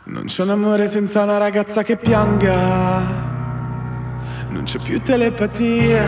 Non c'è un amore senza una ragazza che pianga, non c'è più telepatia.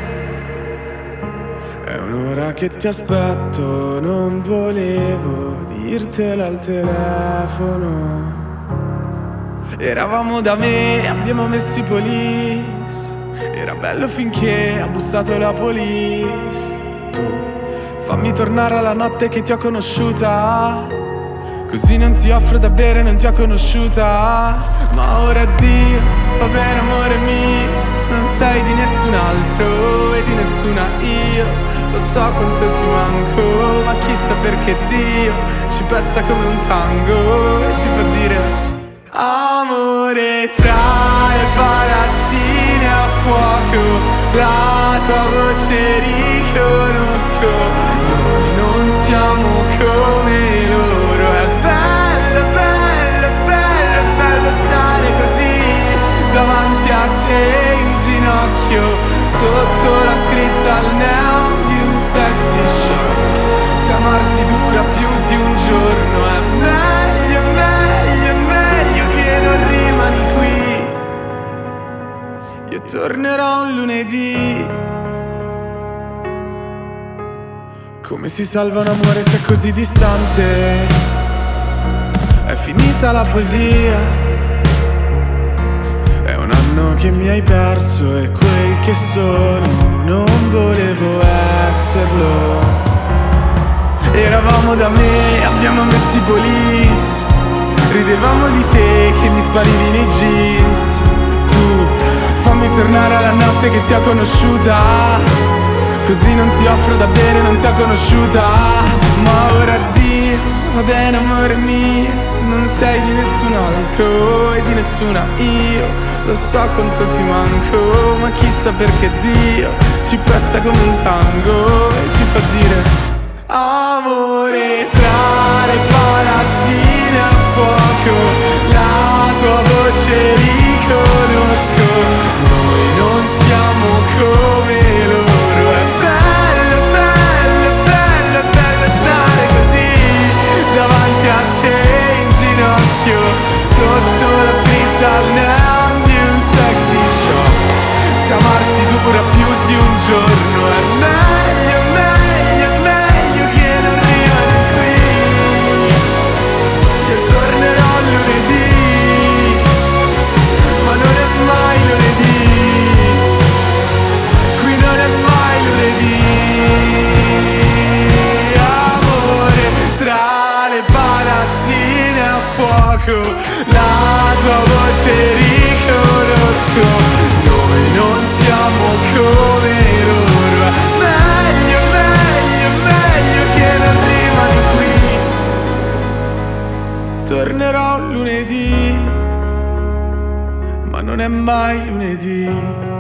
È un'ora che ti aspetto, non volevo dirtelo al telefono. Eravamo da me, abbiamo messo i police. Era bello finché ha bussato la police. Tu fammi tornare alla notte che ti ho conosciuta, così non ti offro da bere, non ti ho conosciuta. Ma ora addio, va bene amore mio, non sei di nessun altro e di nessuna io. Lo so quanto ti manco, ma chissà perché Dio ci pesta come un tango e ci fa dire amore tra le palazzine a fuoco. La tua voce riconosco, noi non siamo come loro. È bello, bello, bello, è bello stare così davanti a te in ginocchio, sotto la scritta al neon di un sexy show. Se amarsi dura più di un giorno è meglio, meglio, meglio che non rimani qui. Io tornerò un lunedì. Come si salva un amore se è così distante? È finita la poesia. È un anno che mi hai perso e quel che sono non volevo esserlo. Eravamo da me, abbiamo messo i police. Ridevamo di te che mi sparivi nei jeans. Tu fammi tornare alla notte che ti ho conosciuta, così non ti offro da bere, non ti ho conosciuta. Ma ora addio, va bene amore mio, non sei di nessun altro e di nessuna io. Lo so quanto ti manco, ma chissà perché Dio ci presta come un tango e ci fa dire amore tra le palazzine a fuoco. La tua voce riconosco, noi non siamo come loro. È bello, bello, bello, bello stare così davanti a te in ginocchio, sotto la scritta al neon di un sexy show. Se amarsi dura più di un giorno è meglio, meglio, meglio che non rimani qui. Io tornerò lunedì, ma non è mai lunedì. Qui non è mai lunedì. Amore tra le palazzine a fuoco, la tua voce riconosco, noi non siamo come loro. Meglio, meglio, meglio che non rimani qui. Tornerò lunedì, ma non è mai lunedì.